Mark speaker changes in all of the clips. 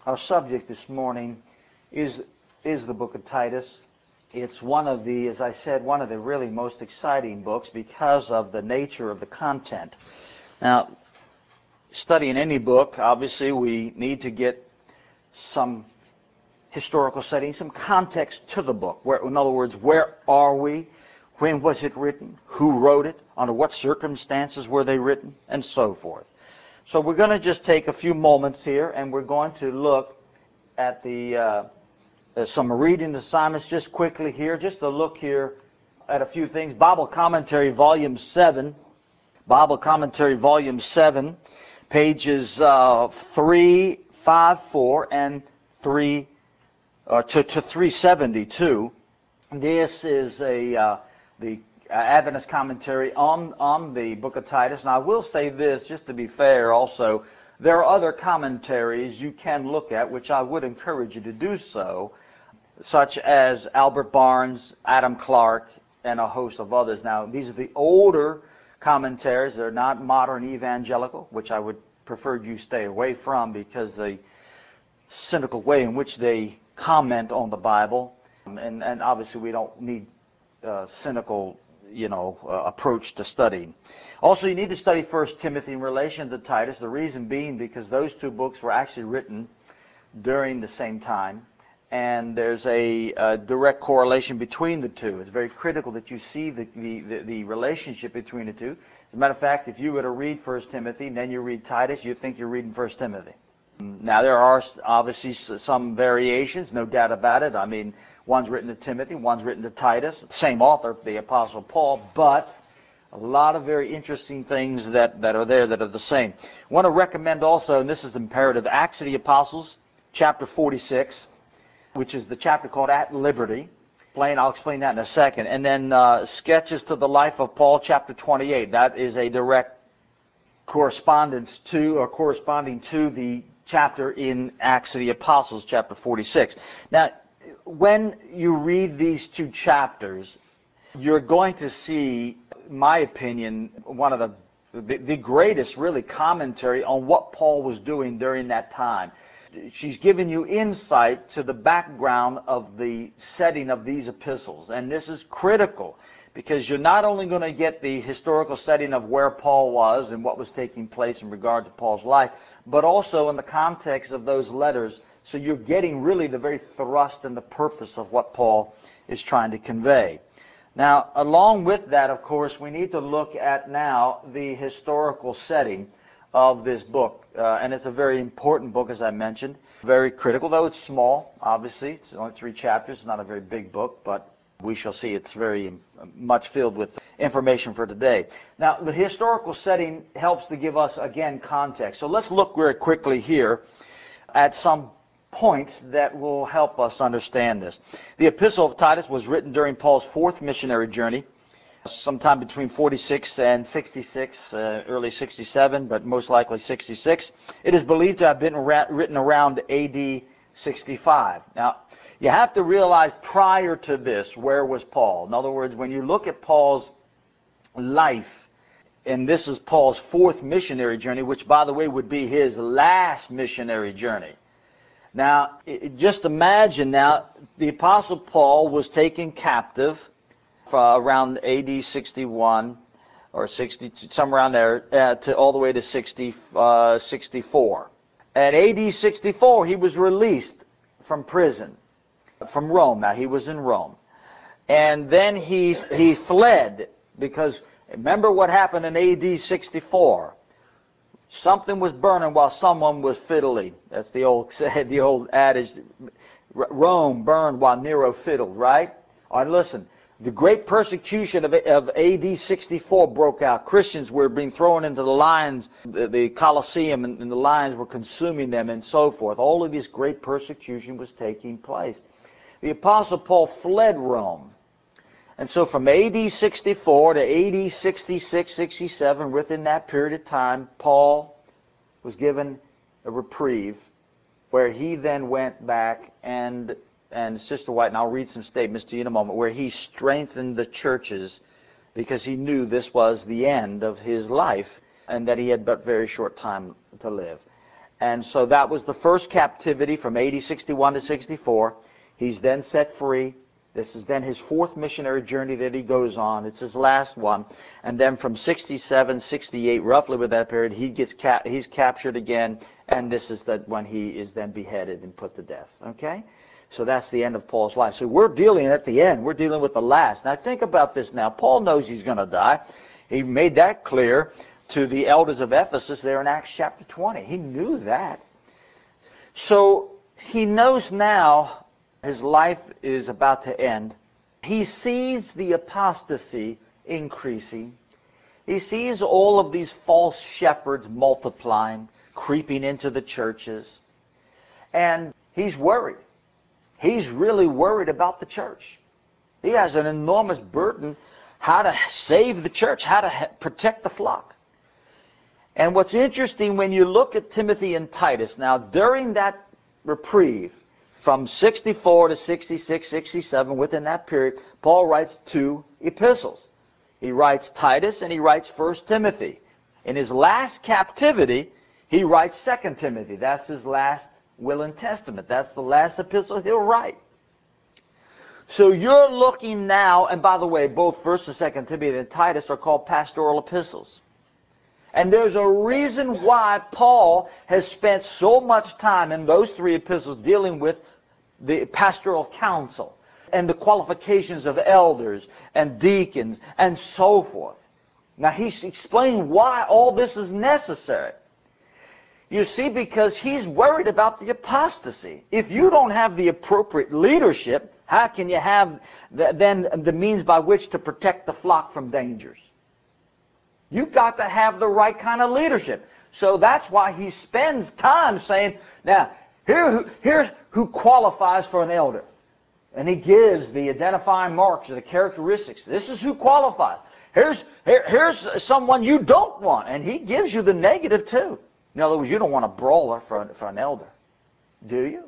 Speaker 1: Our subject this morning is the book of Titus. It's one of the, as I said, one of the really most exciting books because of the nature of the content. Now, studying any book, obviously we need to get some historical setting, some context to the book. In other words, where are we? When was it written? Who wrote it? Under what circumstances were they written? And so forth. So we're going to just take a few moments here, and we're going to look at some reading assignments just quickly here, just to look here at a few things. Bible Commentary, Volume 7. Bible Commentary, Volume 7, pages 354 and 372. This is the Adventist commentary on the book of Titus. And I will say this, just to be fair also, there are other commentaries you can look at, which I would encourage you to do so, such as Albert Barnes, Adam Clark, and a host of others. Now, these are the older commentaries. They're not modern evangelical, which I would prefer you stay away from because the cynical way in which they comment on the Bible, and obviously we don't need cynical approach to studying. Also, you need to study 1 Timothy in relation to Titus, the reason being because those two books were actually written during the same time, and there's a direct correlation between the two. It's very critical that you see the relationship between the two. As a matter of fact, if you were to read 1 Timothy and then you read Titus, you'd think you're reading 1 Timothy. Now, there are obviously some variations, no doubt about it. I mean, one's written to Timothy, one's written to Titus, same author, the Apostle Paul, but a lot of very interesting things that are there that are the same. I want to recommend also, and this is imperative, Acts of the Apostles, chapter 46, which is the chapter called At Liberty. I'll explain that in a second. And then Sketches to the Life of Paul, chapter 28. That is a direct corresponding to the chapter in Acts of the Apostles, chapter 46. Now, when you read these two chapters, you're going to see, in my opinion, one of the greatest, really, commentary on what Paul was doing during that time. She's given you insight to the background of the setting of these epistles, and this is critical because you're not only going to get the historical setting of where Paul was and what was taking place in regard to Paul's life, but also in the context of those letters. So you're getting really the very thrust and the purpose of what Paul is trying to convey. Now, along with that, of course, we need to look at now the historical setting of this book. And it's a very important book, as I mentioned. Very critical, though it's small, obviously. It's only 3 chapters. It's not a very big book, but we shall see it's very much filled with information for today. Now, the historical setting helps to give us, again, context. So let's look very quickly here at some points that will help us understand this. The Epistle of Titus was written during Paul's 4th missionary journey, sometime between 46 and 66, early 67, but most likely 66. It is believed to have been written around AD 65. Now, you have to realize prior to this, where was Paul? In other words, when you look at Paul's life, and this is Paul's 4th missionary journey, which, by the way, would be his last missionary journey. Now, just imagine now, the Apostle Paul was taken captive around AD 61 or 62, somewhere around there, all the way to 64. At AD 64, he was released from prison, from Rome. Now, he was in Rome. And then he fled, because remember what happened in AD 64. Something was burning while someone was fiddling. That's the old adage. Rome burned while Nero fiddled, right? All right, listen. The great persecution of AD 64 broke out. Christians were being thrown into the lions, the Colosseum, and the lions were consuming them and so forth. All of this great persecution was taking place. The Apostle Paul fled Rome. And so from AD 64 to AD 66, 67, within that period of time, Paul was given a reprieve where he then went back and Sister White, and I'll read some statements to you in a moment, where he strengthened the churches because he knew this was the end of his life and that he had but very short time to live. And so that was the first captivity from AD 61 to 64. He's then set free. This is then his fourth missionary journey that he goes on. It's his last one. And then from 67, 68, roughly with that period, he's captured again. And this is when he is then beheaded and put to death. Okay? So that's the end of Paul's life. So we're dealing at the end. We're dealing with the last. Now think about this now. Paul knows he's going to die. He made that clear to the elders of Ephesus there in Acts chapter 20. He knew that. So he knows now his life is about to end. He sees the apostasy increasing. He sees all of these false shepherds multiplying, creeping into the churches. And he's worried. He's really worried about the church. He has an enormous burden how to save the church, how to protect the flock. And what's interesting when you look at Timothy and Titus, now during that reprieve, from 64 to 66, 67, within that period, Paul writes 2 epistles. He writes Titus and he writes 1 Timothy. In his last captivity, he writes 2 Timothy. That's his last will and testament. That's the last epistle he'll write. So you're looking now, and by the way, both 1 and 2 Timothy and Titus are called pastoral epistles. And there's a reason why Paul has spent so much time in those 3 epistles dealing with the pastoral council and the qualifications of elders and deacons and so forth. Now he's explaining why all this is necessary. You see, because he's worried about the apostasy. If you don't have the appropriate leadership, how can you have then the means by which to protect the flock from dangers? You've got to have the right kind of leadership. So that's why he spends time saying, now, here's who qualifies for an elder. And he gives the identifying marks or the characteristics. This is who qualifies. Here's someone you don't want. And he gives you the negative too. In other words, you don't want a brawler for an elder. Do you?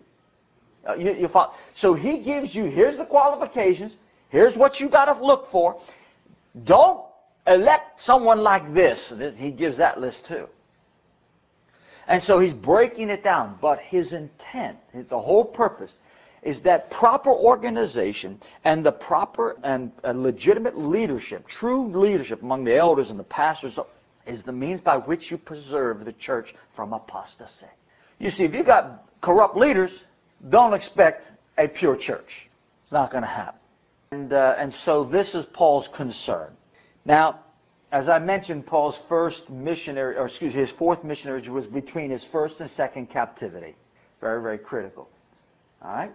Speaker 1: So he gives you, here's the qualifications. Here's what you got to look for. Don't elect someone like this. He gives that list too. And so he's breaking it down. But his intent, the whole purpose, is that proper organization and the proper and legitimate leadership, true leadership among the elders and the pastors, is the means by which you preserve the church from apostasy. You see, if you've got corrupt leaders, don't expect a pure church. It's not going to happen. And so this is Paul's concern. Now, as I mentioned, Paul's his fourth missionary was between his first and second captivity. Very, very critical. All right?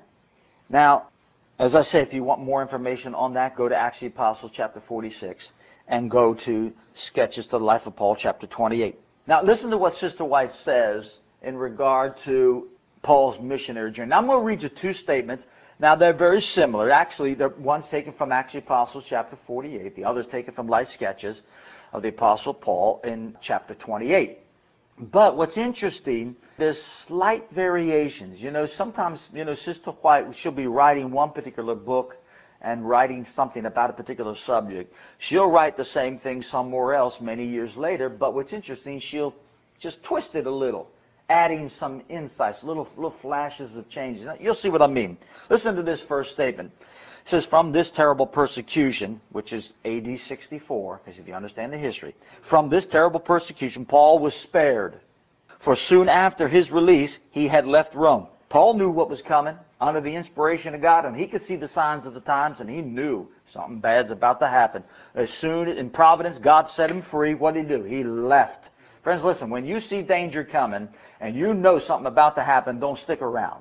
Speaker 1: Now, as I say, if you want more information on that, go to Acts of the Apostles, chapter 46, and go to Sketches to the Life of Paul, chapter 28. Now, listen to what Sister White says in regard to Paul's missionary journey. Now, I'm going to read you 2 statements. Now, they're very similar. Actually, one's taken from Acts of the Apostles, chapter 48. The other's taken from Life Sketches of the Apostle Paul in chapter 28. But what's interesting, there's slight variations. Sometimes, Sister White, she'll be writing one particular book and writing something about a particular subject. She'll write the same thing somewhere else many years later, but what's interesting, she'll just twist it a little, adding some insights, little flashes of changes. You'll see what I mean. Listen to this first statement. It says, from this terrible persecution, which is AD 64, because if you understand the history, from this terrible persecution, Paul was spared. For soon after his release, he had left Rome. Paul knew what was coming under the inspiration of God, and he could see the signs of the times, and he knew something bad's about to happen. As soon, in providence, God set him free. What did he do? He left. Friends, listen, when you see danger coming, and you know something about to happen, don't stick around.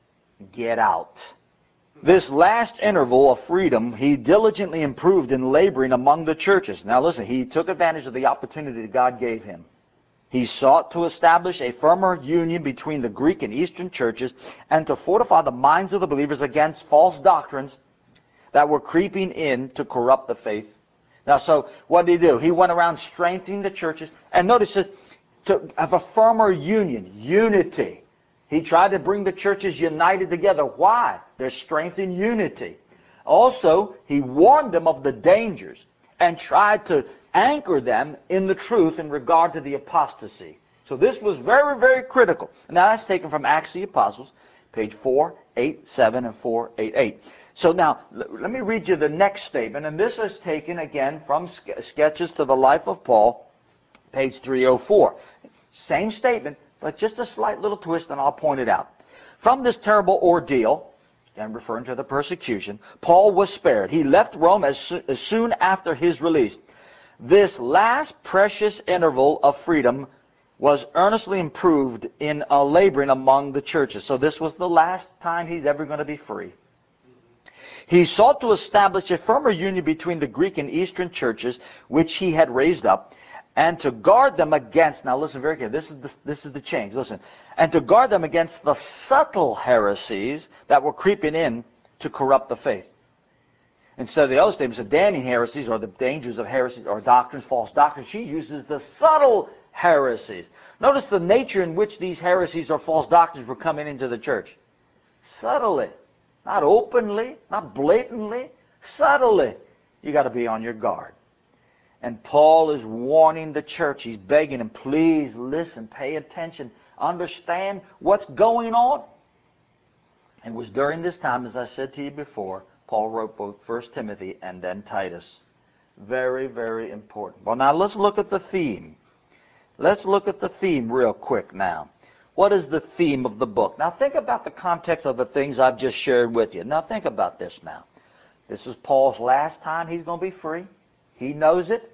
Speaker 1: Get out. This last interval of freedom, he diligently improved in laboring among the churches. Now listen, he took advantage of the opportunity that God gave him. He sought to establish a firmer union between the Greek and Eastern churches and to fortify the minds of the believers against false doctrines that were creeping in to corrupt the faith. Now, so what did he do? He went around strengthening the churches. And notice this, to have a firmer union, unity. He tried to bring the churches united together. Why? There's strength in unity. Also, he warned them of the dangers and tried to anchor them in the truth in regard to the apostasy. So this was very, very critical. Now that's taken from Acts of the Apostles, page 487 and 488. So now, let me read you the next statement, and this is taken again from Sketches to the Life of Paul, page 304. Same statement, but just a slight little twist, and I'll point it out. From this terrible ordeal, again referring to the persecution, Paul was spared. He left Rome as soon after his release. This last precious interval of freedom was earnestly improved in laboring among the churches. So this was the last time he's ever going to be free. He sought to establish a firmer union between the Greek and Eastern churches, which he had raised up, and to guard them against, now listen very carefully, this is the change, listen, and to guard them against the subtle heresies that were creeping in to corrupt the faith. Instead of the other statements, the damning heresies or the dangers of heresies or doctrines, false doctrines, she uses the subtle heresies. Notice the nature in which these heresies or false doctrines were coming into the church. Subtly. Not openly, not blatantly, subtly. You got to be on your guard. And Paul is warning the church. He's begging them, please listen, pay attention, understand what's going on. It was during this time, as I said to you before, Paul wrote both 1 Timothy and then Titus. Very, very important. Well, now let's look at the theme. Let's look at the theme real quick now. What is the theme of the book? Now think about the context of the things I've just shared with you. Now think about this now. This is Paul's last time he's going to be free. He knows it.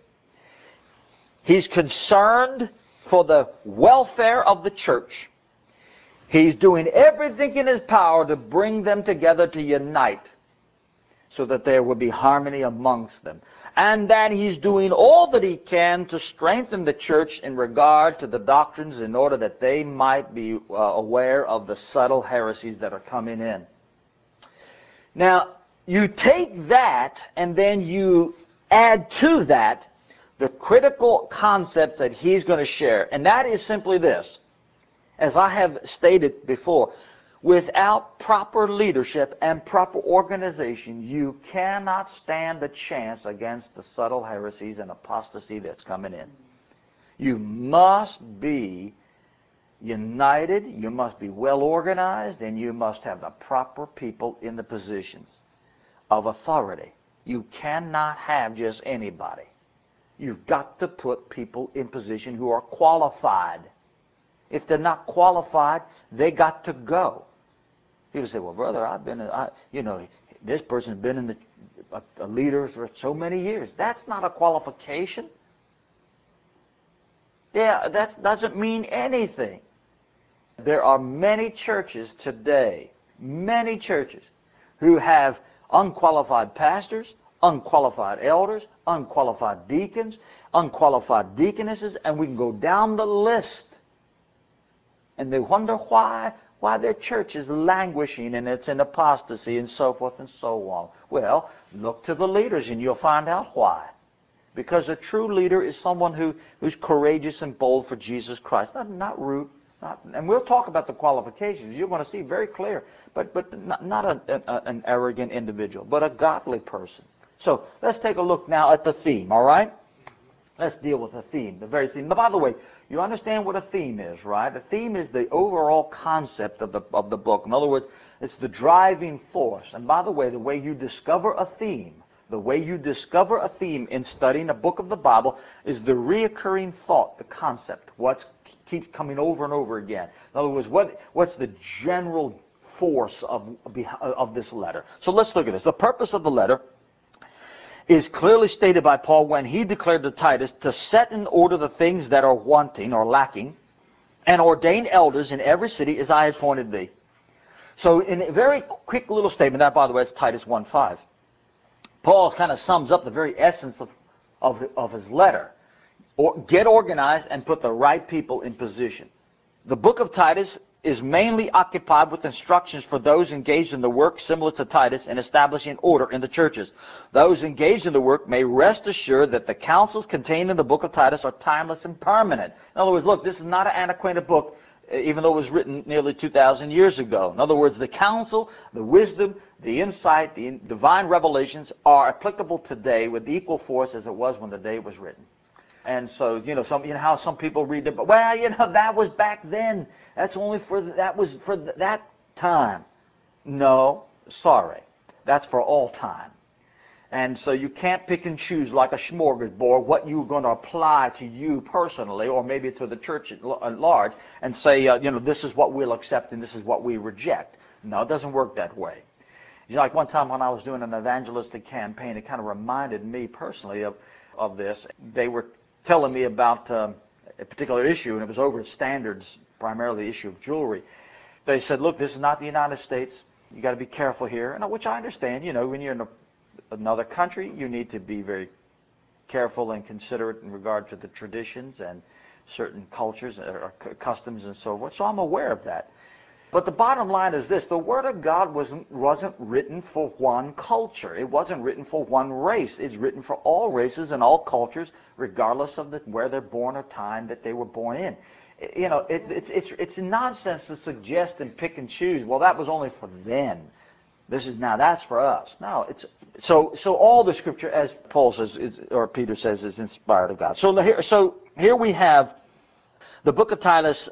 Speaker 1: He's concerned for the welfare of the church. He's doing everything in his power to bring them together, to unite, so that there will be harmony amongst them. And that he's doing all that he can to strengthen the church in regard to the doctrines in order that they might be aware of the subtle heresies that are coming in. Now, you take that and then you add to that the critical concepts that he's going to share. And that is simply this. As I have stated before, without proper leadership and proper organization, you cannot stand a chance against the subtle heresies and apostasy that's coming in. You must be united, you must be well organized, and you must have the proper people in the positions of authority. You cannot have just anybody. You've got to put people in position who are qualified. If they're not qualified, they got to go. People say, well, brother, this person's been in a leader for so many years. That's not a qualification. Yeah, that doesn't mean anything. There are many churches today, many churches, who have unqualified pastors, unqualified elders, unqualified deacons, unqualified deaconesses, and we can go down the list. And they wonder why their church is languishing and it's in apostasy and so forth and so on. Well, look to the leaders and you'll find out why. Because a true leader is someone who's courageous and bold for Jesus Christ. Not rude. And we'll talk about the qualifications. You're going to see very clear. But not an arrogant individual, but a godly person. So let's take a look now at the theme, all right? Let's deal with the theme, the very theme. But by the way, you understand what a theme is, right? A theme is the overall concept of the book. In other words, it's the driving force. And by the way you discover a theme, in studying a book of the Bible is the reoccurring thought, the concept, what keeps coming over and over again. In other words, what's the general force of this letter? So let's look at this. The purpose of the letter is clearly stated by Paul when he declared to Titus to set in order the things that are wanting or lacking and ordain elders in every city as I had appointed thee. So in a very quick little statement, that by the way is Titus 1:5. Paul kind of sums up the very essence of his letter. Get organized and put the right people in position. The book of Titus is mainly occupied with instructions for those engaged in the work similar to Titus in establishing order in the churches. Those engaged in the work may rest assured that the counsels contained in the book of Titus are timeless and permanent. In other words, look, this is not an antiquated book, even though it was written nearly 2,000 years ago. In other words, the counsel, the wisdom, the insight, the divine revelations are applicable today with equal force as it was when the day was written. And so, how some people read the book. Well, that was back then. That was for that time. No, sorry. That's for all time. And so you can't pick and choose like a smorgasbord what you're going to apply to you personally or maybe to the church at large and say, this is what we'll accept and this is what we reject. No, it doesn't work that way. Like one time when I was doing an evangelistic campaign, it kind of reminded me personally of this. They were telling me about a particular issue, and it was over standards, primarily the issue of jewelry. They said, look, this is not the United States. You got to be careful here, and which I understand. When you're in another country, you need to be very careful and considerate in regard to the traditions and certain cultures or customs and so forth. So I'm aware of that. But the bottom line is this: the Word of God wasn't written for one culture. It wasn't written for one race. It's written for all races and all cultures, regardless of where they're born or time that they were born in. It's nonsense to suggest and pick and choose. Well, that was only for then. That's for us. No, it's so all the Scripture, as Paul says, or Peter says, is inspired of God. So here we have the book of Titus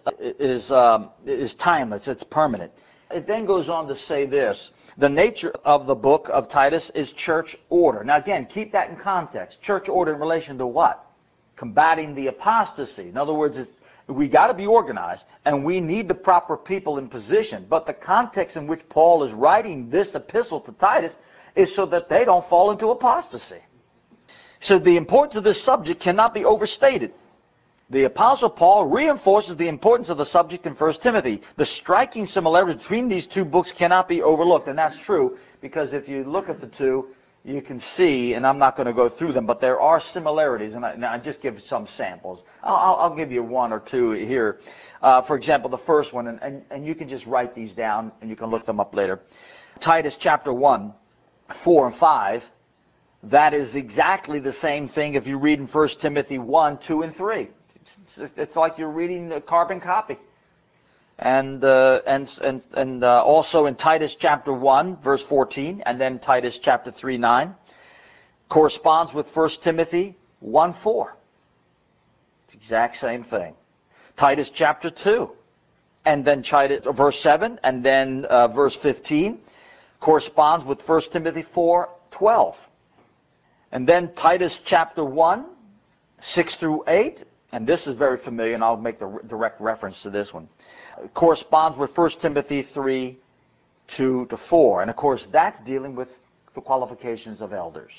Speaker 1: is timeless. It's permanent. It then goes on to say this: the nature of the book of Titus is church order. Now again, keep that in context. Church order in relation to what? Combating the apostasy. In other words, we got to be organized, and we need the proper people in position. But the context in which Paul is writing this epistle to Titus is so that they don't fall into apostasy. So the importance of this subject cannot be overstated. The Apostle Paul reinforces the importance of the subject in 1 Timothy. The striking similarities between these two books cannot be overlooked, and that's true, because if you look at the two, you can see, and I'm not going to go through them, but there are similarities, and I just give some samples. I'll give you one or two here. For example, the first one, and you can just write these down, and you can look them up later. Titus chapter 1, 4 and 5, that is exactly the same thing if you read in 1 Timothy 1, 2, and 3. It's like you're reading a carbon copy. And also in Titus chapter 1, verse 14, and then Titus chapter 3, 9, corresponds with 1 Timothy 1, 4. It's the exact same thing. Titus chapter 2, and then verse 7, and then verse 15, corresponds with 1 Timothy 4, 12. And then Titus chapter 1, 6 through 8, and this is very familiar, and I'll make the direct reference to this one. It corresponds with 1 Timothy 3, 2 to 4. And of course, that's dealing with the qualifications of elders.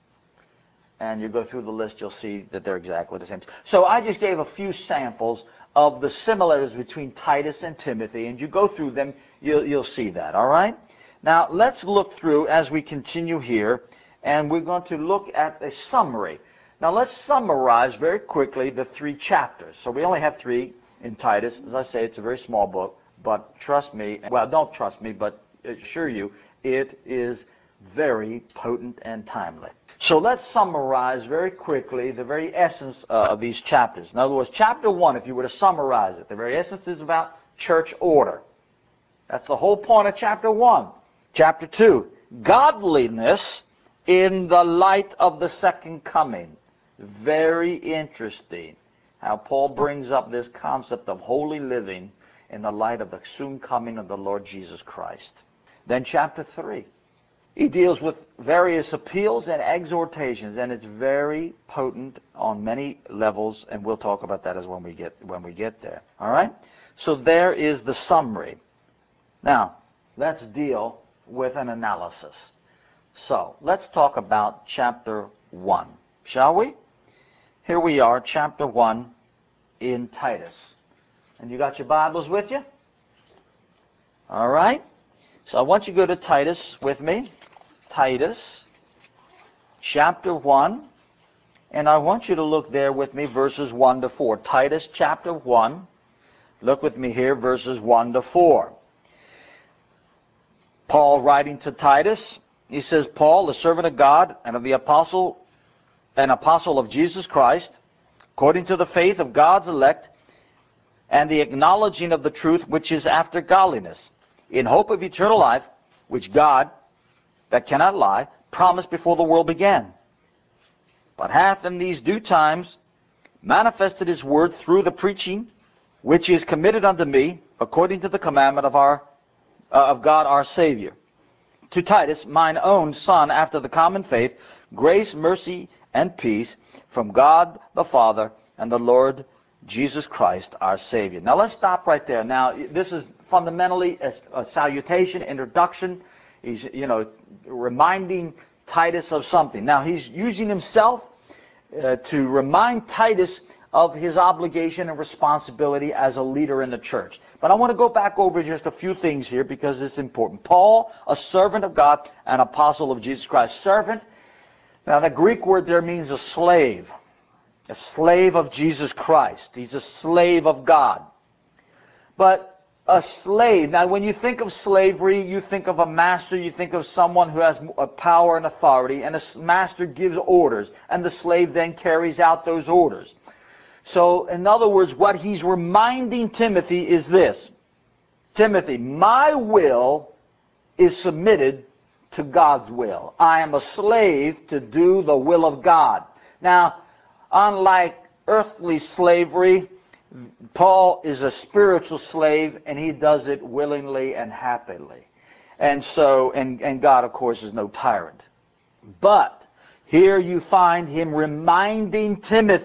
Speaker 1: And you go through the list, you'll see that they're exactly the same. So I just gave a few samples of the similarities between Titus and Timothy, and you go through them, you'll see that, all right? Now, let's look through as we continue here, and we're going to look at a summary. Now, let's summarize very quickly the 3 chapters. So we only have 3 in Titus. As I say, it's a very small book, but trust me, well, don't trust me, but assure you, it is very potent and timely. So let's summarize very quickly the very essence of these chapters. In other words, chapter 1, if you were to summarize it, the very essence is about church order. That's the whole point of chapter 1. Chapter 2, godliness in the light of the second coming. Very interesting how Paul brings up this concept of holy living in the light of the soon coming of the Lord Jesus Christ. Then chapter 3, he deals with various appeals and exhortations, and it's very potent on many levels, and we'll talk about that when we get there. All right? So there is the summary. Now, let's deal with an analysis. So, let's talk about chapter 1, shall we? Here we are, chapter 1 in Titus. And you got your Bibles with you? All right. So I want you to go to Titus with me. Titus, chapter 1. And I want you to look there with me, verses 1 to 4. Titus, chapter 1. Look with me here, verses 1 to 4. Paul writing to Titus, he says, Paul, the servant of God and of the apostle, an apostle of Jesus Christ, according to the faith of God's elect, and the acknowledging of the truth which is after godliness, in hope of eternal life, which God, that cannot lie, promised before the world began, but hath in these due times manifested his word through the preaching, which is committed unto me, according to the commandment of God our Savior. To Titus, mine own son, after the common faith, grace, mercy, and peace from God the Father and the Lord Jesus Christ our Savior. Now let's stop right there. Now this is fundamentally a salutation, introduction. He's, reminding Titus of something. Now he's using himself to remind Titus of his obligation and responsibility as a leader in the church. But I want to go back over just a few things here because it's important. Paul, a servant of God, an apostle of Jesus Christ. Servant, now the Greek word there means a slave of Jesus Christ. He's a slave of God. But a slave, now when you think of slavery, you think of a master, you think of someone who has a power and authority, and a master gives orders, and the slave then carries out those orders. So, in other words, what he's reminding Timothy is this. Timothy, my will is submitted to God's will. I am a slave to do the will of God. Now, unlike earthly slavery, Paul is a spiritual slave, and he does it willingly and happily. And so, and God, of course, is no tyrant. But here you find him reminding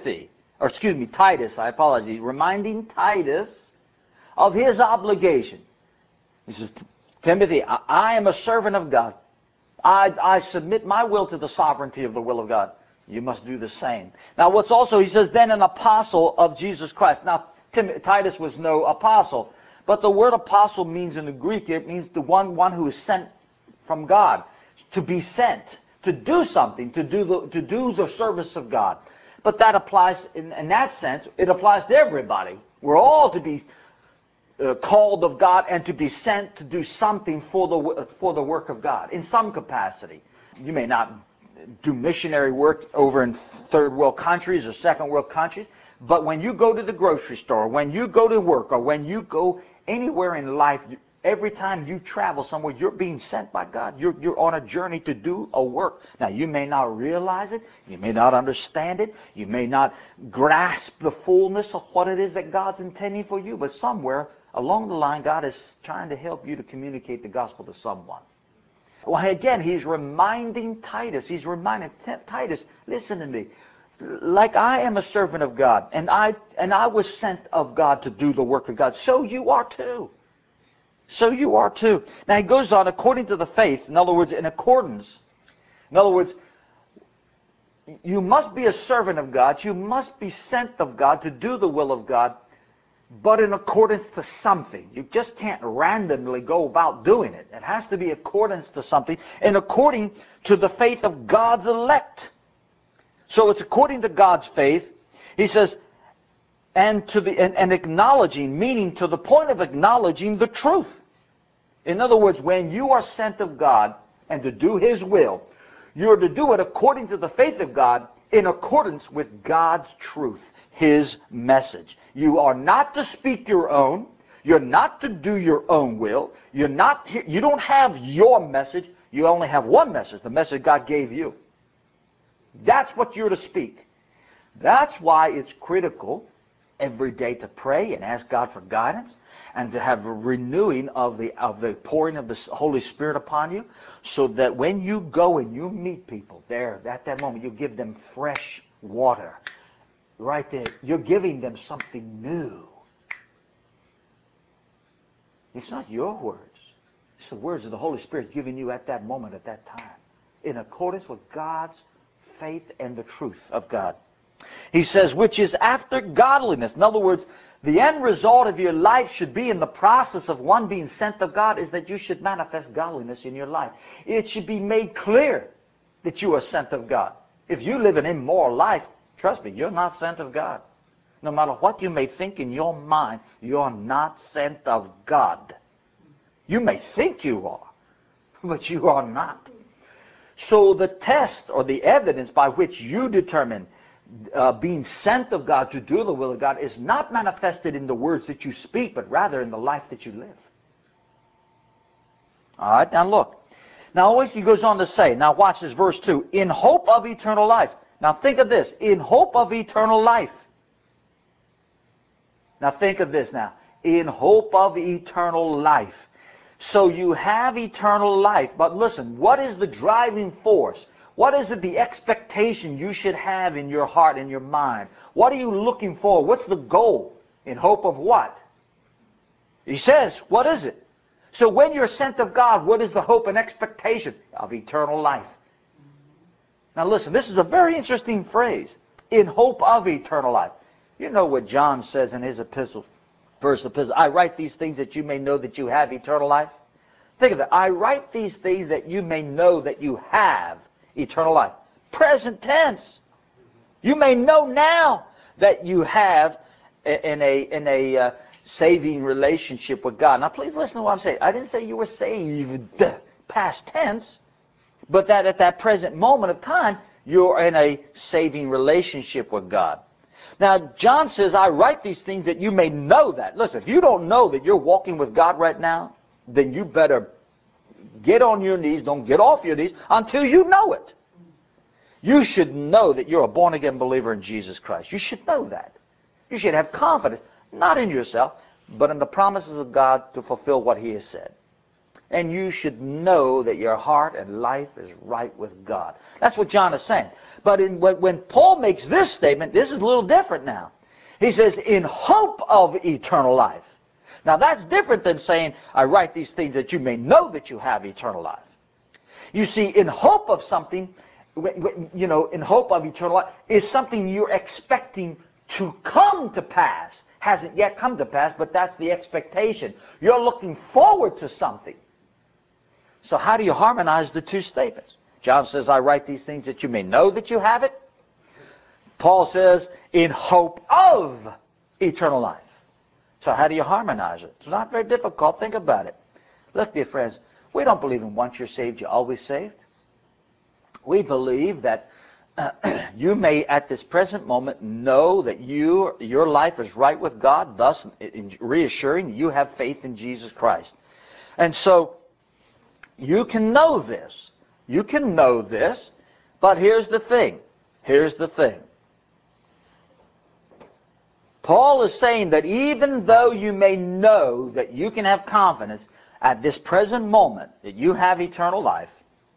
Speaker 1: Titus, reminding Titus of his obligation. He says, Timothy, I am a servant of God. I submit my will to the sovereignty of the will of God. You must do the same. Now what's also, he says, then an apostle of Jesus Christ. Now Titus was no apostle, but the word apostle means in the Greek, it means the one who is sent from God, to be sent, to do something, to do the service of God. But that applies, in that sense, it applies to everybody. We're all to be called of God and to be sent to do something for the work of God in some capacity. You may not do missionary work over in third world countries or second world countries, but when you go to the grocery store, when you go to work, or when you go anywhere in life, every time you travel somewhere, you're being sent by God. You're on a journey to do a work. Now, you may not realize it. You may not understand it. You may not grasp the fullness of what it is that God's intending for you. But somewhere along the line, God is trying to help you to communicate the gospel to someone. Well, again, he's reminding Titus. He's reminding Titus, listen to me. Like I am a servant of God, and I was sent of God to do the work of God, so you are too. So you are too. Now he goes on, according to the faith, in other words, in accordance. In other words, you must be a servant of God, you must be sent of God to do the will of God, but in accordance to something. You just can't randomly go about doing it. It has to be accordance to something, and according to the faith of God's elect. So it's according to God's faith. He says, and acknowledging, meaning to the point of acknowledging the truth. In other words, when you are sent of God and to do His will, you are to do it according to the faith of God, in accordance with God's truth, His message. You are not to speak your own. You're not to do your own will. You don't have your message. You only have one message, the message God gave you. That's what you're to speak. That's why it's critical every day to pray and ask God for guidance, and to have a renewing of the pouring of the Holy Spirit upon you, so that when you go and you meet people there, at that moment, you give them fresh water. Right there, you're giving them something new. It's not your words. It's the words of the Holy Spirit giving you at that moment, at that time, in accordance with God's faith and the truth of God. He says, which is after godliness. In other words, the end result of your life should be, in the process of one being sent of God, is that you should manifest godliness in your life. It should be made clear that you are sent of God. If you live an immoral life, trust me, you're not sent of God. No matter what you may think in your mind, you're not sent of God. You may think you are, but you are not. So the test or the evidence by which you determine being sent of God to do the will of God is not manifested in the words that you speak, but rather in the life that you live. All right, now look. Now he goes on to say, now watch this, verse 2, in hope of eternal life. Now think of this, in hope of eternal life. Now think of this now. In hope of eternal life. So you have eternal life. But listen, what is the driving force? What is it, the expectation you should have in your heart and your mind? What are you looking for? What's the goal? In hope of what? He says, what is it? So when you're sent of God, what is the hope and expectation? Of eternal life. Now listen, this is a very interesting phrase. In hope of eternal life. You know what John says in his epistle, first epistle. I write these things that you may know that you have eternal life. Think of that. I write these things that you may know that you have eternal life. Present tense. You may know now that you have in a saving relationship with God. Now please listen to what I'm saying. I didn't say you were saved, past tense, but that at that present moment of time, you're in a saving relationship with God. Now, John says, I write these things that you may know that. Listen, if you don't know that you're walking with God right now, then you better get on your knees, don't get off your knees until you know it. You should know that you're a born-again believer in Jesus Christ. You should know that. You should have confidence, not in yourself, but in the promises of God to fulfill what He has said. And you should know that your heart and life is right with God. That's what John is saying. But when Paul makes this statement, this is a little different now. He says, in hope of eternal life. Now that's different than saying, I write these things that you may know that you have eternal life. You see, in hope of something, in hope of eternal life, is something you're expecting to come to pass. Hasn't yet come to pass, but that's the expectation. You're looking forward to something. So how do you harmonize the two statements? John says, I write these things that you may know that you have it. Paul says, in hope of eternal life. So how do you harmonize it? It's not very difficult. Think about it. Look, dear friends, we don't believe in once you're saved, you're always saved. We believe that you may, at this present moment, know that your life is right with God, thus reassuring that you have faith in Jesus Christ. And so, you can know this. You can know this, but here's the thing. Here's the thing. Paul is saying that even though you may know that you can have confidence at this present moment that you have eternal life,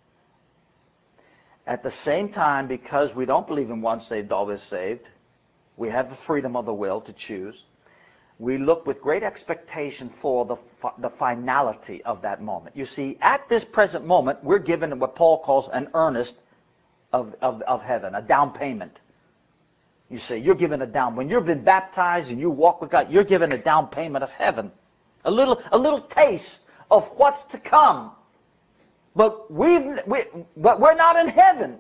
Speaker 1: at the same time, because we don't believe in once saved, always saved, we have the freedom of the will to choose. We look with great expectation for the finality of that moment. You see, at this present moment, we're given what Paul calls an earnest of heaven, a down payment. You see, you're given a down. When you've been baptized and you walk with God, you're given a down payment of heaven. A little taste of what's to come. But we're not in heaven.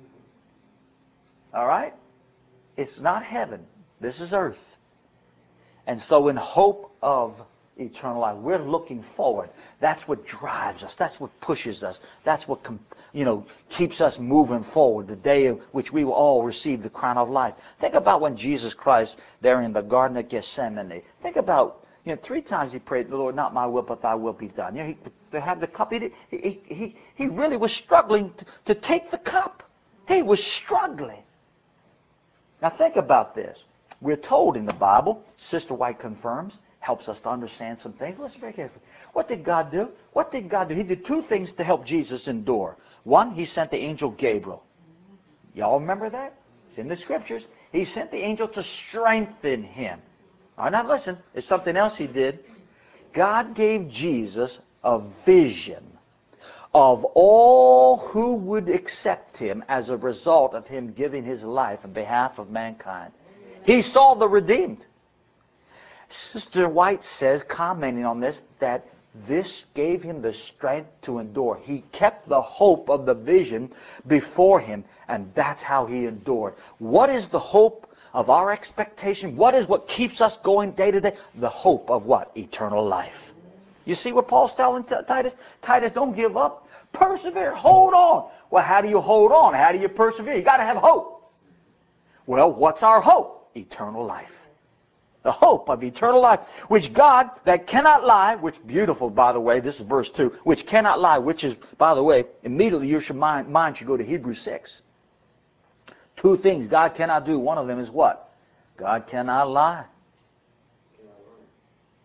Speaker 1: All right? It's not heaven. This is earth. And so in hope of eternal life, we're looking forward. That's what drives us. That's what pushes us. That's what keeps us moving forward, the day in which we will all receive the crown of life. Think about when Jesus Christ, there in the Garden of Gethsemane, think about, 3 times he prayed, the Lord, not my will, but thy will be done. To have the cup, he really was struggling to take the cup. He was struggling. Now think about this. We're told in the Bible, Sister White confirms, helps us to understand some things. Listen very carefully. What did God do? What did God do? He did 2 things to help Jesus endure. One, he sent the angel Gabriel. Y'all remember that? It's in the Scriptures. He sent the angel to strengthen him. All right, now listen. There's something else he did. God gave Jesus a vision of all who would accept him as a result of him giving his life on behalf of mankind. He saw the redeemed. Sister White says, commenting on this, that this gave him the strength to endure. He kept the hope of the vision before him, and that's how he endured. What is the hope of our expectation? What is what keeps us going day to day? The hope of what? Eternal life. You see what Paul's telling Titus? Titus, don't give up. Persevere. Hold on. Well, how do you hold on? How do you persevere? You got to have hope. Well, what's our hope? Eternal life. The hope of eternal life, which God, that cannot lie, which beautiful, by the way, this is verse 2, which cannot lie, which is, by the way, immediately your mind should go to Hebrews 6. 2 things God cannot do. One of them is what? God cannot lie.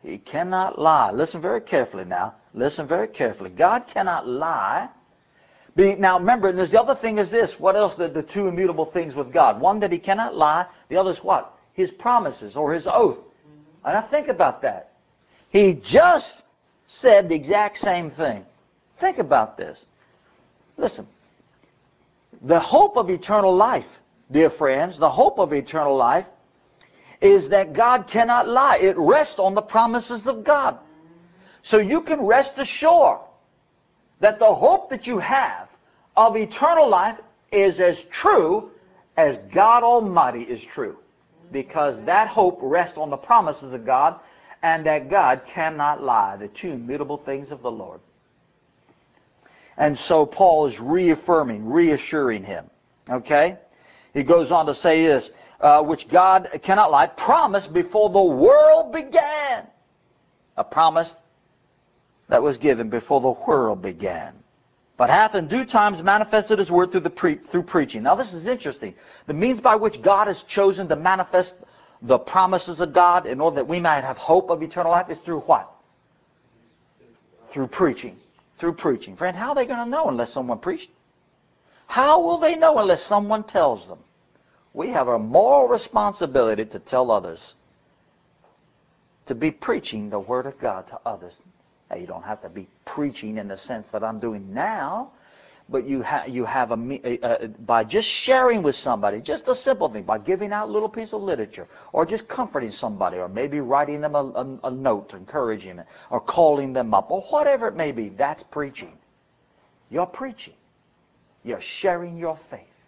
Speaker 1: He cannot lie. Listen very carefully now. Listen very carefully. God cannot lie. Now remember, there's the other thing is this. What else? The two immutable things with God. One, that he cannot lie. The other is what? His promises or his oath. And now think about that. He just said the exact same thing. Think about this. Listen. The hope of eternal life, dear friends, the hope of eternal life is that God cannot lie. It rests on the promises of God. So you can rest assured that the hope that you have of eternal life is as true as God Almighty is true. Because that hope rests on the promises of God, and that God cannot lie, the two immutable things of the Lord. And so Paul is reaffirming, reassuring him. Okay? He goes on to say this, which God cannot lie, promised before the world began. A promise that was given before the world began. But hath in due times manifested his word through preaching. Now this is interesting. The means by which God has chosen to manifest the promises of God in order that we might have hope of eternal life is through what? Through preaching. Through preaching. Friend, how are they going to know unless someone preached? How will they know unless someone tells them? We have a moral responsibility to tell others. To be preaching the Word of God to others. Now, you don't have to be preaching in the sense that I'm doing now, but you have by just sharing with somebody, just a simple thing, by giving out a little piece of literature, or just comforting somebody, or maybe writing them a note, encouraging them, or calling them up, or whatever it may be, that's preaching. You're preaching. You're sharing your faith.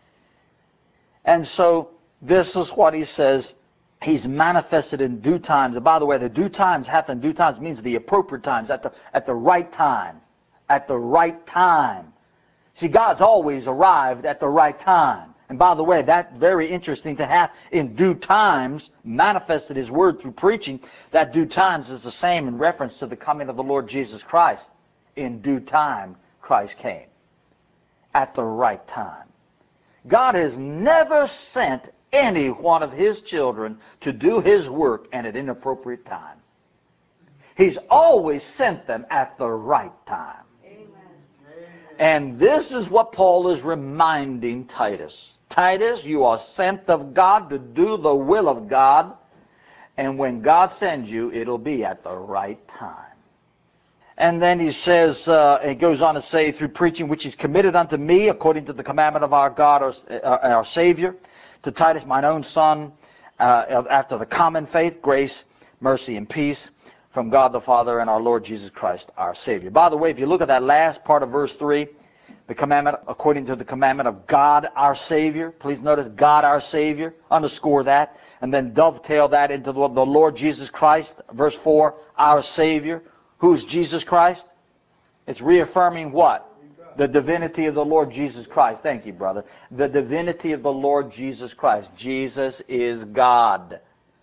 Speaker 1: And so this is what he says. He's manifested in due times. And by the way, the due times, hath in due times, means the appropriate times, at the right time. At the right time. See, God's always arrived at the right time. And by the way, that's very interesting, to hath in due times manifested his word through preaching. That due times is the same in reference to the coming of the Lord Jesus Christ. In due time, Christ came. At the right time. God has never sent any one of his children to do his work at an inappropriate time. He's always sent them at the right time. Amen. And this is what Paul is reminding Titus. Titus, you are sent of God to do the will of God. And when God sends you, it'll be at the right time. And then he says, it goes on to say, through preaching which is committed unto me, according to the commandment of our God, our Savior, to Titus, mine own son, after the common faith, grace, mercy, and peace from God the Father and our Lord Jesus Christ, our Savior. By the way, if you look at that last part of verse 3, the commandment, according to the commandment of God our Savior, please notice God our Savior, underscore that, and then dovetail that into the Lord Jesus Christ, verse 4, our Savior. Who's Jesus Christ? It's reaffirming what? The divinity of the Lord Jesus Christ. Thank you, brother. The divinity of the Lord Jesus Christ. Jesus is God.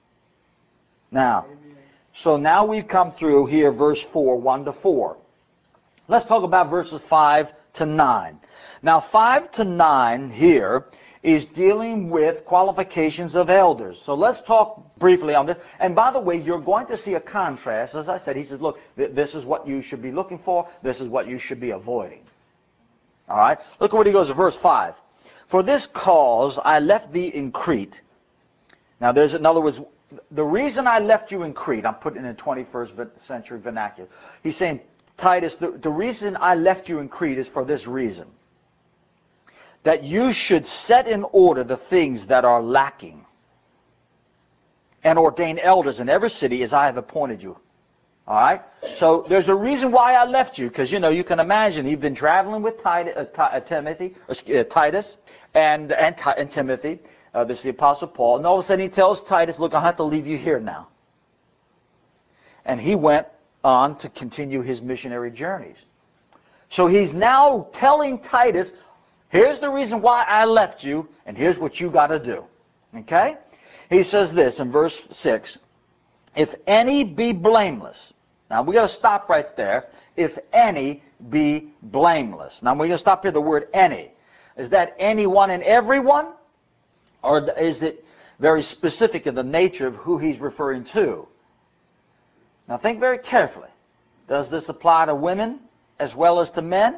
Speaker 1: Now, so now we've come through here, verse 4, 1 to 4. Let's talk about verses 5 to 9. Now, 5 to 9 here is dealing with qualifications of elders. So let's talk briefly on this. And by the way, you're going to see a contrast. As I said, he says, look, this is what you should be looking for. This is what you should be avoiding. All right? Look at what he goes to verse 5. For this cause I left thee in Crete. Now, there's, in other words, the reason I left you in Crete, I'm putting it in 21st century vernacular. He's saying, Titus, the reason I left you in Crete is for this reason. That you should set in order the things that are lacking, and ordain elders in every city as I have appointed you. All right? So there's a reason why I left you, because, you can imagine he'd been traveling with Titus and Timothy. This is the Apostle Paul. And all of a sudden he tells Titus, look, I'll have to leave you here now. And he went on to continue his missionary journeys. So he's now telling Titus, here's the reason why I left you, and here's what you got to do. Okay? He says this in verse 6, if any be blameless. Now, we're going to stop right there. If any be blameless. Now, we're going to stop here, the word any. Is that anyone and everyone? Or is it very specific in the nature of who he's referring to? Now think very carefully. Does this apply to women as well as to men?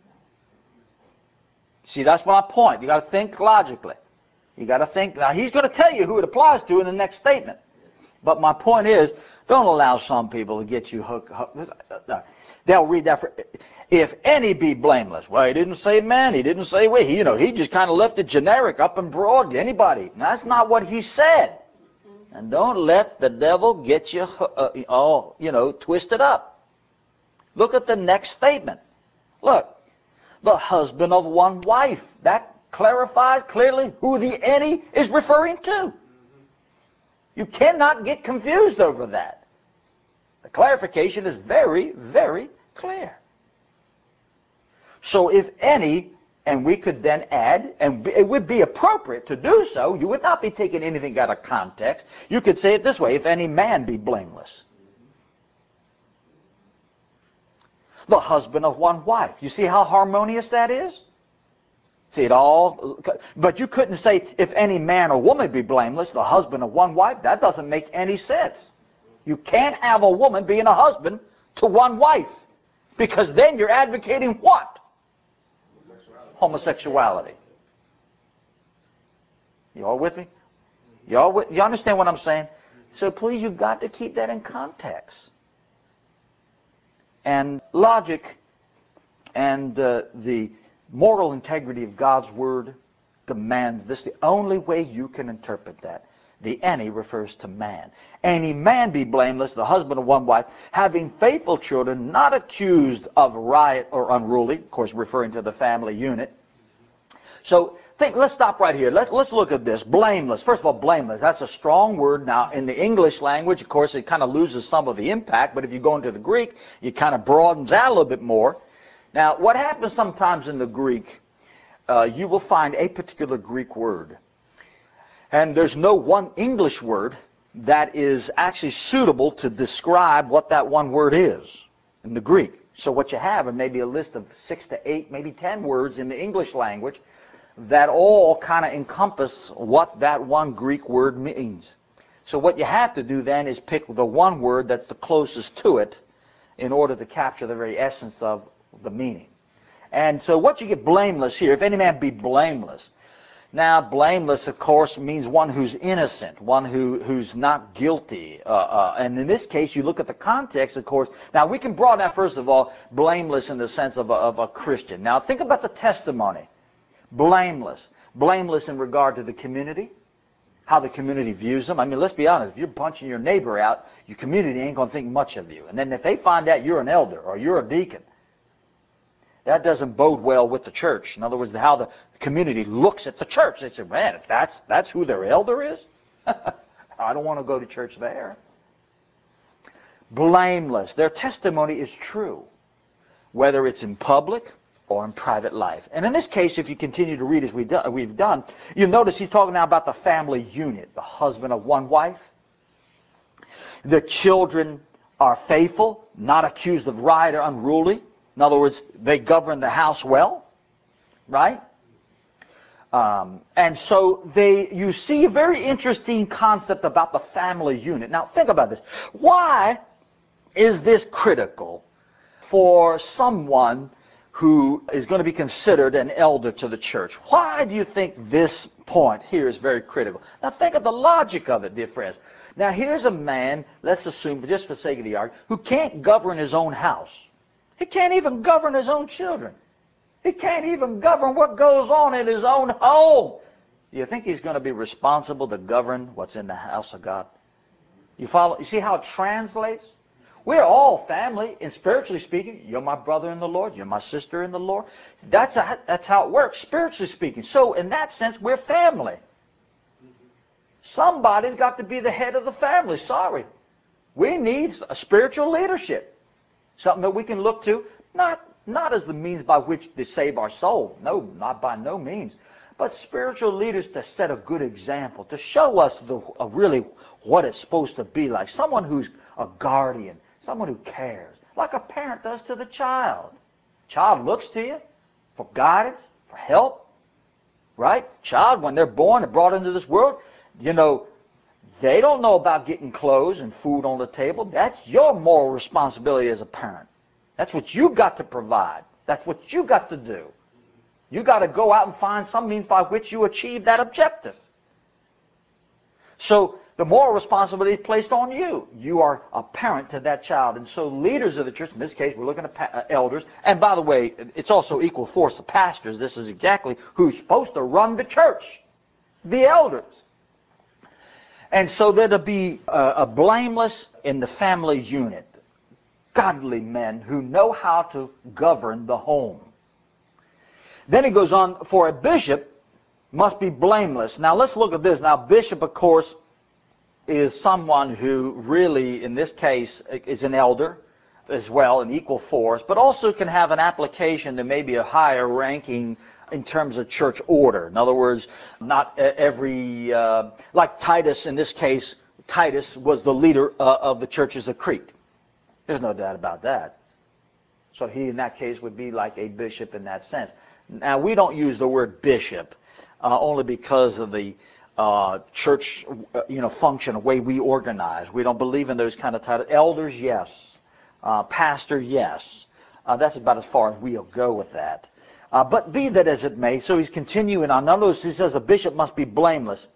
Speaker 1: See, that's my point. You got to think logically. You got to think. Now, he's going to tell you who it applies to in the next statement. But my point is, don't allow some people to get you hooked. They'll read that for, if any be blameless. Well, he didn't say men. He didn't say we. He just kind of left it generic, up and broad to anybody. That's not what he said. And don't let the devil get you all, twisted up. Look at the next statement. Look, the husband of one wife. That clarifies clearly who the any is referring to. You cannot get confused over that. The clarification is very, very clear. So if any, and we could then add, and it would be appropriate to do so, you would not be taking anything out of context. You could say it this way, if any man be blameless. The husband of one wife. You see how harmonious that is? See it all? But you couldn't say, if any man or woman be blameless, the husband of one wife. That doesn't make any sense. You can't have a woman being a husband to one wife. Because then you're advocating what? Homosexuality. You all with me? You understand what I'm saying? So please, you've got to keep that in context. And logic and the moral integrity of God's Word demands this. The only way you can interpret that. The any refers to man. Any man be blameless, the husband of one wife, having faithful children, not accused of riot or unruly, of course referring to the family unit. So let's stop right here. Let's look at this. Blameless. First of all, blameless. That's a strong word. Now, in the English language, of course, it kind of loses some of the impact, but if you go into the Greek, it kind of broadens out a little bit more. Now, what happens sometimes in the Greek, you will find a particular Greek word. And there's no one English word that is actually suitable to describe what that one word is in the Greek. So what you have is maybe a list of 6 to 8, maybe 10 words in the English language that all kind of encompass what that one Greek word means. So what you have to do then is pick the one word that's the closest to it in order to capture the very essence of the meaning. And so what you get blameless here, if any man be blameless. Now, blameless, of course, means one who's innocent, one who's not guilty. And in this case, you look at the context, of course. Now, we can broaden that, first of all, blameless in the sense of a Christian. Now, think about the testimony. Blameless. Blameless in regard to the community, how the community views them. I mean, let's be honest. If you're punching your neighbor out, your community ain't going to think much of you. And then if they find out you're an elder or you're a deacon, that doesn't bode well with the church. In other words, how the community looks at the church. They say, man, if that's who their elder is, I don't want to go to church there. Blameless. Their testimony is true, whether it's in public or in private life. And in this case, if you continue to read as we've done, you'll notice he's talking now about the family unit, the husband of one wife. The children are faithful, not accused of riot or unruly. In other words, they govern the house well, right? And so you see a very interesting concept about the family unit. Now, think about this. Why is this critical for someone who is going to be considered an elder to the church? Why do you think this point here is very critical? Now, think of the logic of it, dear friends. Now, here's a man, let's assume, just for the sake of the argument, who can't govern his own house. He can't even govern his own children. He can't even govern what goes on in his own home. Do you think he's going to be responsible to govern what's in the house of God? You follow? You see how it translates? We're all family, and spiritually speaking, you're my brother in the Lord, you're my sister in the Lord. That's how it works, spiritually speaking. So in that sense, we're family. Somebody's got to be the head of the family. Sorry. We need a spiritual leadership. Something that we can look to, not as the means by which to save our soul. No, not by no means. But spiritual leaders to set a good example, to show us really what it's supposed to be like. Someone who's a guardian, someone who cares, like a parent does to the child. Child looks to you for guidance, for help, right? Child, when they're born and brought into this world, They don't know about getting clothes and food on the table. That's your moral responsibility as a parent. That's what you got to provide. That's what you got to do. You got to go out and find some means by which you achieve that objective. So the moral responsibility is placed on you. You are a parent to that child. And so leaders of the church, in this case, we're looking at elders. And by the way, it's also equal force to pastors. This is exactly who's supposed to run the church. The elders. And so they're to be a blameless in the family unit. Godly men who know how to govern the home. Then he goes on, for a bishop must be blameless. Now let's look at this. Now bishop, of course, is someone who really, in this case, is an elder as well, in equal force, but also can have an application to maybe a higher ranking in terms of church order. In other words, not every, like Titus in this case, Titus was the leader of the churches of Crete. There's no doubt about that. So he, in that case, would be like a bishop in that sense. Now, we don't use the word bishop only because of the church, function, the way we organize. We don't believe in those kind of titles. Elders, yes. Pastor, yes. That's about as far as we'll go with that. But be that as it may, so he's continuing on. Notice he says the bishop must be blameless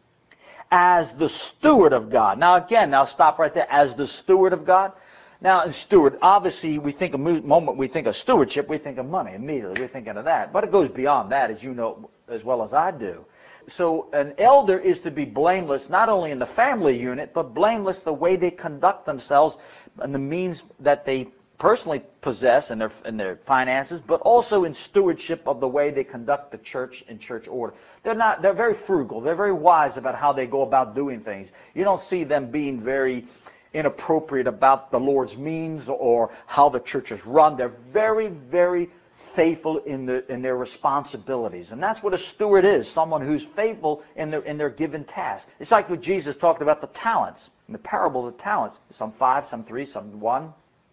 Speaker 1: as the steward of God. Now again, stop right there. As the steward of God. Now, in steward, obviously, we think of stewardship, we think of money immediately. We're thinking of that. But it goes beyond that, as you know as well as I do. So an elder is to be blameless not only in the family unit, but blameless the way they conduct themselves and the means that they personally possess in their finances, but also in stewardship of the way they conduct the church and church order. They're very frugal. They're very wise about how they go about doing things. You don't see them being very inappropriate about the Lord's means or how the church is run. They're very, very faithful in their responsibilities. And that's what a steward is, someone who's faithful in their given task. It's like what Jesus talked about the talents, in the parable of the talents. Some 5, some 3, some 1.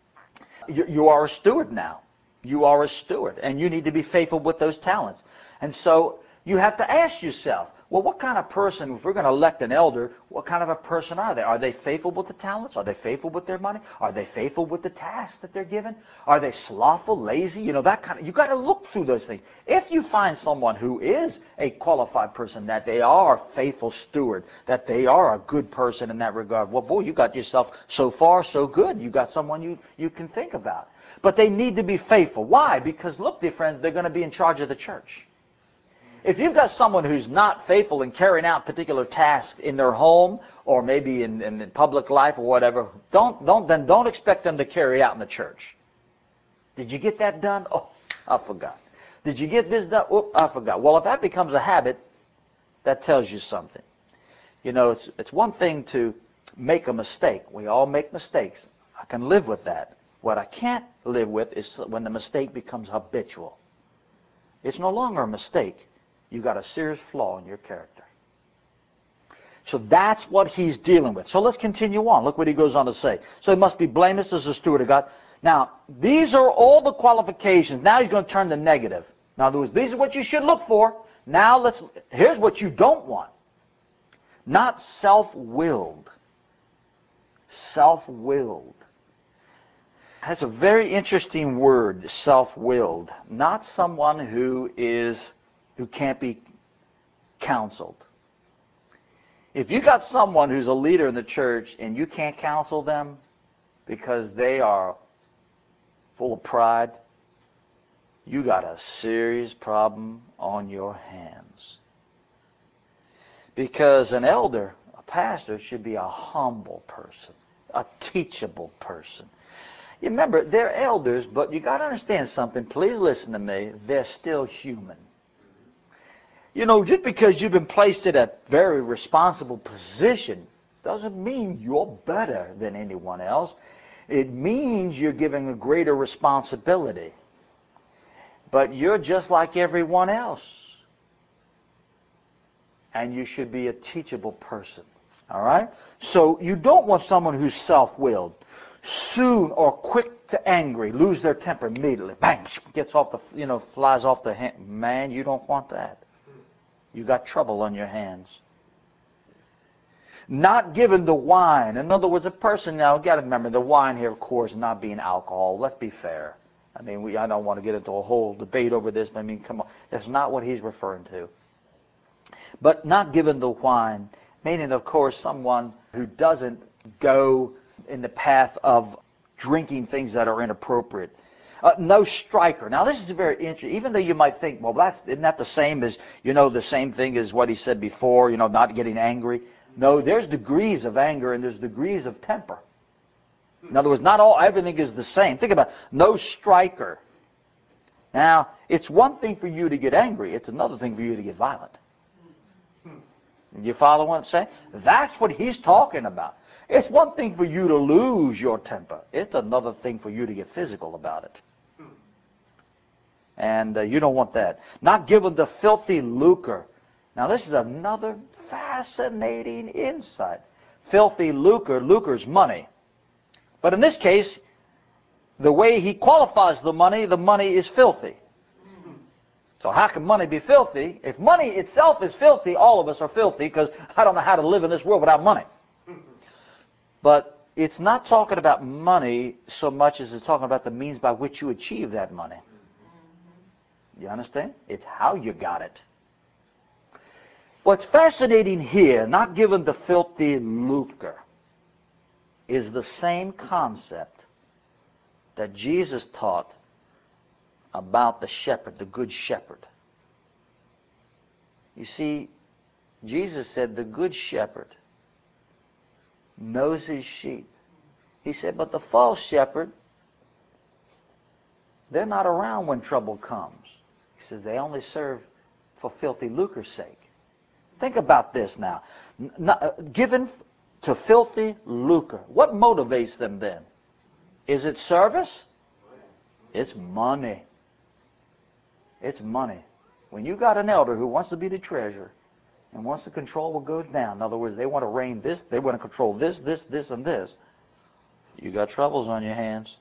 Speaker 1: You are a steward now. You are a steward, and you need to be faithful with those talents. And so you have to ask yourself, well, what kind of person, if we're going to elect an elder, what kind of a person are they? Are they faithful with the talents? Are they faithful with their money? Are they faithful with the tasks that they're given? Are they slothful, lazy? That kind of, you got to look through those things. If you find someone who is a qualified person, that they are a faithful steward, that they are a good person in that regard, well, boy, you got yourself so far, so good. You got someone you can think about. But they need to be faithful. Why? Because, look, dear friends, they're going to be in charge of the church. If you've got someone who's not faithful in carrying out particular tasks in their home or maybe in public life or whatever, don't expect them to carry out in the church. Did you get that done? Oh, I forgot. Did you get this done? Oh, I forgot. Well, if that becomes a habit, that tells you something. It's one thing to make a mistake. We all make mistakes. I can live with that. What I can't live with is when the mistake becomes habitual. It's no longer a mistake. You got a serious flaw in your character. So that's what he's dealing with. So let's continue on. Look what he goes on to say. So he must be blameless as a steward of God. Now, these are all the qualifications. Now he's going to turn to negative. In other words, these are what you should look for. Now here's what you don't want. Not self-willed. Self-willed. That's a very interesting word, self-willed. Not someone who can't be counseled. If you got someone who's a leader in the church and you can't counsel them because they are full of pride, you got a serious problem on your hands. Because an elder, a pastor, should be a humble person, a teachable person. You remember, they're elders, but you got to understand something. Please listen to me. They're still human. Just because you've been placed in a very responsible position doesn't mean you're better than anyone else. It means you're given a greater responsibility. But you're just like everyone else. And you should be a teachable person. All right? So you don't want someone who's self-willed. Soon or quick to angry, lose their temper immediately. Bang! Gets off flies off the hand. Man, you don't want that. You got trouble on your hands. Not given the wine. In other words, a person, now, got to remember, the wine here, of course, not being alcohol. Let's be fair. I mean, I don't want to get into a whole debate over this, but I mean, come on. That's not what he's referring to. But not given the wine, meaning, of course, someone who doesn't go in the path of drinking things that are inappropriate. No striker. Now, this is very interesting. Even though you might think, well, isn't that the same as, the same thing as what he said before, not getting angry? No, there's degrees of anger and there's degrees of temper. In other words, everything is the same. Think about it. No striker. Now, it's one thing for you to get angry. It's another thing for you to get violent. You follow what I'm saying? That's what he's talking about. It's one thing for you to lose your temper. It's another thing for you to get physical about it. And you don't want that. Not given the filthy lucre. Now, this is another fascinating insight. Filthy lucre. Lucre's money. But in this case, the way he qualifies the money is filthy. So how can money be filthy? If money itself is filthy, all of us are filthy, because I don't know how to live in this world without money. But it's not talking about money so much as it's talking about the means by which you achieve that money. You understand? It's how you got it. What's fascinating here, not given the filthy lucre, is the same concept that Jesus taught about the shepherd, the good shepherd. You see, Jesus said the good shepherd knows his sheep. He said, but the false shepherd, they're not around when trouble comes. He says they only serve for filthy lucre's sake. Think about this now. Given to filthy lucre, what motivates them then? Is it service? It's money. It's money. When you got an elder who wants to be the treasurer and wants to control what goes down, in other words, they want to reign this, they want to control this, and this, you got troubles on your hands.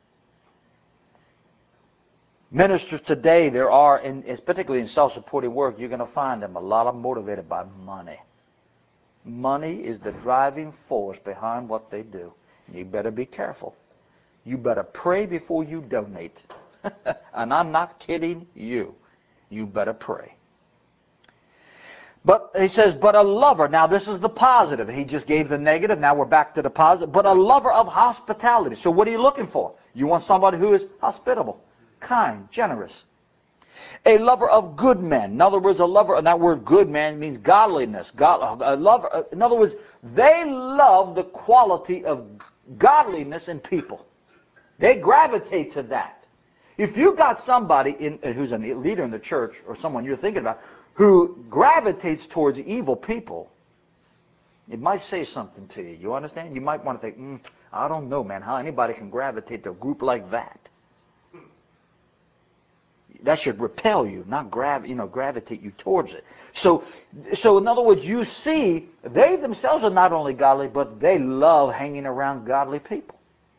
Speaker 1: Ministers today, there are, particularly in self-supporting work, you're going to find them a lot of motivated by money. Money is the driving force behind what they do. You better be careful. You better pray before you donate. And I'm not kidding you. You better pray. But he says, but a lover. Now this is the positive. He just gave the negative. Now we're back to the positive. But a lover of hospitality. So what are you looking for? You want somebody who is hospitable, kind, generous. A lover of good men. In other words, a lover, and that word good man means godliness. A lover, in other words, they love the quality of godliness in people. They gravitate to that. If you got somebody who's a leader in the church, or someone you're thinking about, who gravitates towards evil people, it might say something to you. You understand? You might want to think, I don't know, man, how anybody can gravitate to a group like that. That should repel you, not gravitate you towards it. So in other words, you see, they themselves are not only godly, but they love hanging around godly people.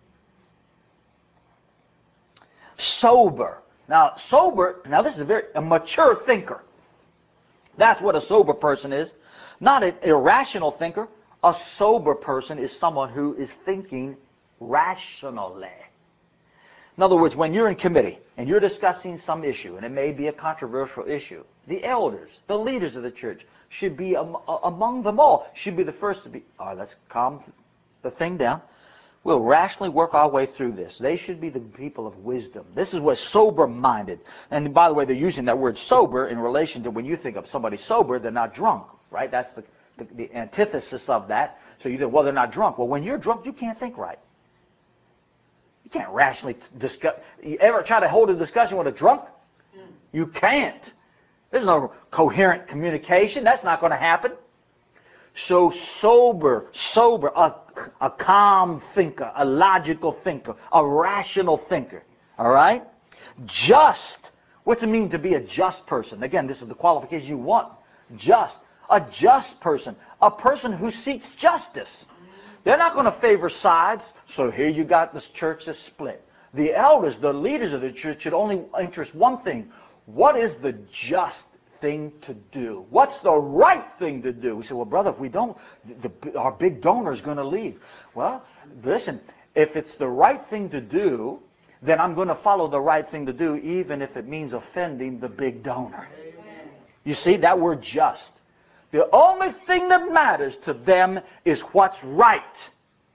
Speaker 1: Sober. Now, this is a mature thinker. That's what a sober person is. Not an irrational thinker. A sober person is someone who is thinking rationally. In other words, when you're in committee and you're discussing some issue, and it may be a controversial issue, the elders, the leaders of the church, should be among them all, should be the first to be, let's calm the thing down. We'll rationally work our way through this. They should be the people of wisdom. This is what sober-minded. And by the way, they're using that word sober in relation to when you think of somebody sober, they're not drunk, right? That's the antithesis of that. So you think, well, they're not drunk. Well, when you're drunk, you can't think right. You can't rationally discuss. You ever try to hold a discussion with a drunk? You can't. There's no coherent communication. That's not going to happen. So sober, a calm thinker, a logical thinker, a rational thinker. All right? Just. What's it mean to be a just person? Again, this is the qualification you want. Just. A just person. A person who seeks justice. They're not going to favor sides. So here you got this church that's split. The elders, the leaders of the church should only interest one thing. What is the just thing to do? What's the right thing to do? We say, well, brother, if we don't, our big donor is going to leave. Well, listen, if it's the right thing to do, then I'm going to follow the right thing to do, even if it means offending the big donor. Amen. You see, that word just. The only thing that matters to them is what's right.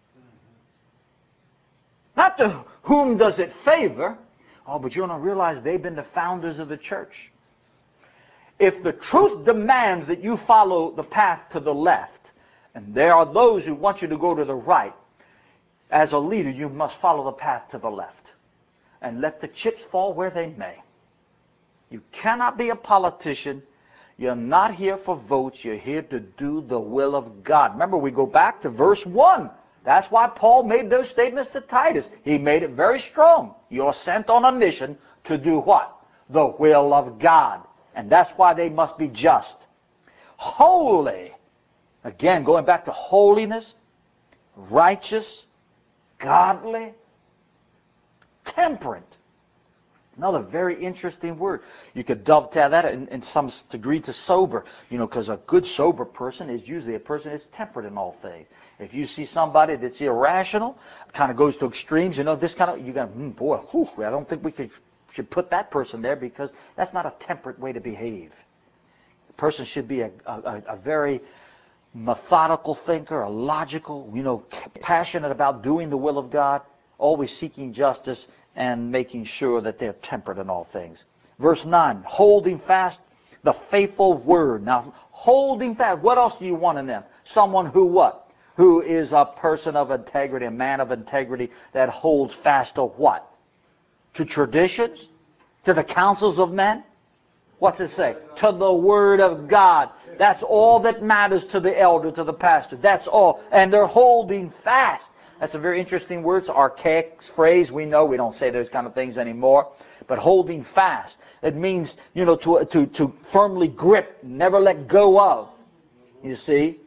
Speaker 1: Not to whom does it favor. Oh, but you don't realize they've been the founders of the church. If the truth demands that you follow the path to the left, and there are those who want you to go to the right, as a leader, you must follow the path to the left. And let the chips fall where they may. You cannot be a politician. You're not here for votes. You're here to do the will of God. Remember, we go back to verse 1. That's why Paul made those statements to Titus. He made it very strong. You're sent on a mission to do what? The will of God. And that's why they must be just. Holy. Again, going back to holiness, righteous, godly, temperate. Another very interesting word. You could dovetail that in some degree to sober. You know, because a good sober person is usually a person that's temperate in all things. If you see somebody that's irrational, kind of goes to extremes, you know, this kind of, you go, boy, whew, I don't think we should put that person there, because that's not a temperate way to behave. A person should be a very methodical thinker, a logical, you know, passionate about doing the will of God, always seeking justice and making sure that they're temperate in all things. Verse 9, holding fast the faithful word. Now, holding fast, what else do you want in them? Someone who what? Who is a person of integrity, a man of integrity that holds fast to what? To traditions? To the counsels of men? What's it say? To the Word of God. That's all that matters to the elder, to the pastor. That's all. And they're holding fast. That's a very interesting word. It's an archaic phrase. We know we don't say those kind of things anymore. But holding fast, it means, you know, to firmly grip, never let go of. You see?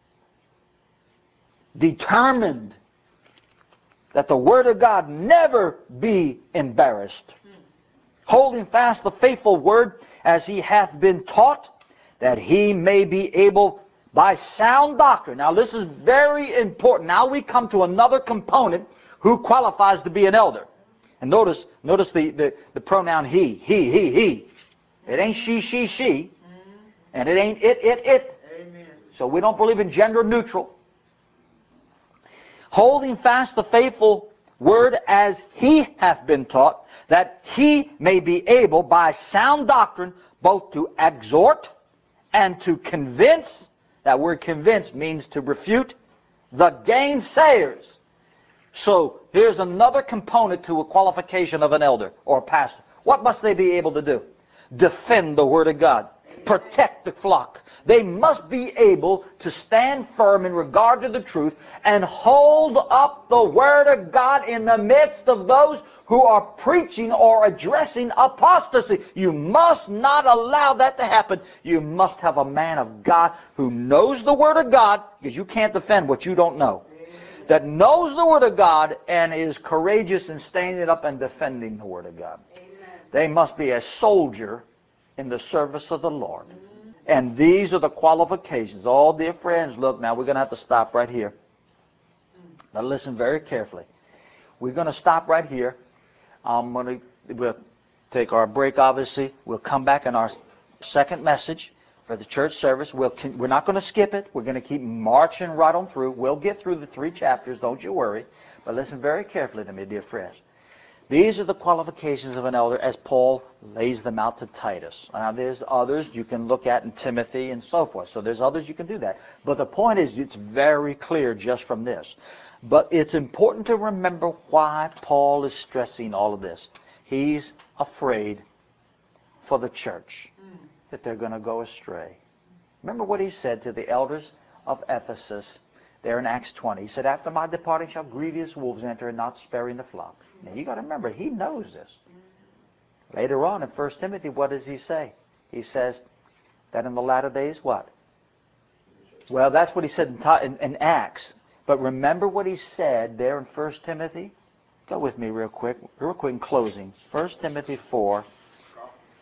Speaker 1: Determined that the Word of God never be embarrassed. Holding fast the faithful word as he hath been taught, that he may be able by sound doctrine. Now this is very important. Now we come to another component who qualifies to be an elder. And notice the pronoun he. It ain't she. And it ain't it. Amen. So we don't believe in gender neutral. Holding fast the faithful word as he hath been taught, that he may be able by sound doctrine both to exhort and to convince. That word convince means to refute the gainsayers. So here's another component to a qualification of an elder or a pastor. What must they be able to do? Defend the Word of God. Protect the flock. They must be able to stand firm in regard to the truth and hold up the Word of God in the midst of those who are preaching or addressing apostasy. You must not allow that to happen. You must have a man of God who knows the Word of God, because you can't defend what you don't know, that knows the Word of God and is courageous in standing up and defending the Word of God. Amen. They must be a soldier in the service of the Lord. And these are the qualifications. Oh, dear friends, look, now we're going to have to stop right here. Now listen very carefully. We're going to stop right here. We'll take our break, obviously. We'll come back in our second message for the church service. We're not going to skip it. We're going to keep marching right on through. We'll get through the 3 chapters, don't you worry. But listen very carefully to me, dear friends. These are the qualifications of an elder as Paul lays them out to Titus. Now there's others you can look at in Timothy and so forth. So there's others you can do that. But the point is, it's very clear just from this. But it's important to remember why Paul is stressing all of this. He's afraid for the church that they're going to go astray. Remember what he said to the elders of Ephesus there in Acts 20. He said, after my departing shall grievous wolves enter, and not sparing the flock. Now you got to remember, he knows this. Later on in 1 Timothy, what does he say? He says that in the latter days, what? Well, that's what he said in Acts. But remember what he said there in 1 Timothy? Go with me real quick in closing. 1 Timothy 4.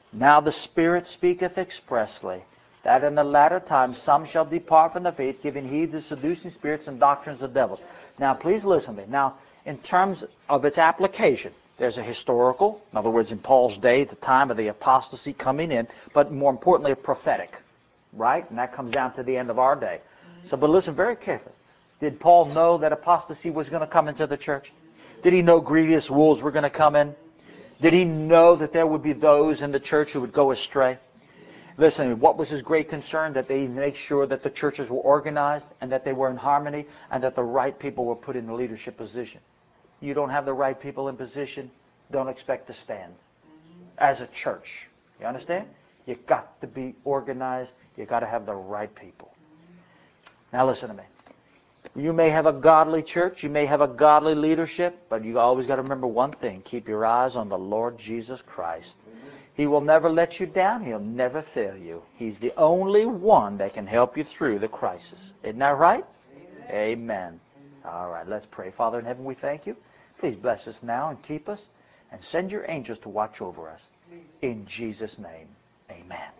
Speaker 1: Now the Spirit speaketh expressly, that in the latter times some shall depart from the faith, giving heed to seducing spirits and doctrines of devils. Now please listen to me. Now, in terms of its application, there's a historical, in other words, in Paul's day, the time of the apostasy coming in, but more importantly, a prophetic, right? And that comes down to the end of our day. So, but listen very carefully. Did Paul know that apostasy was going to come into the church? Did he know grievous wolves were going to come in? Did he know that there would be those in the church who would go astray? Listen, what was his great concern? That they make sure that the churches were organized and that they were in harmony and that the right people were put in the leadership position. You don't have the right people in position, don't expect to stand as a church. You understand? You've got to be organized. You've got to have the right people. Now listen to me. You may have a godly church, you may have a godly leadership, but you always got to remember one thing. Keep your eyes on the Lord Jesus Christ. He will never let you down. He'll never fail you. He's the only one that can help you through the crisis. Isn't that right? Amen. All right, let's pray. Father in heaven, we thank you. Please bless us now and keep us, and send your angels to watch over us. In Jesus' name, amen.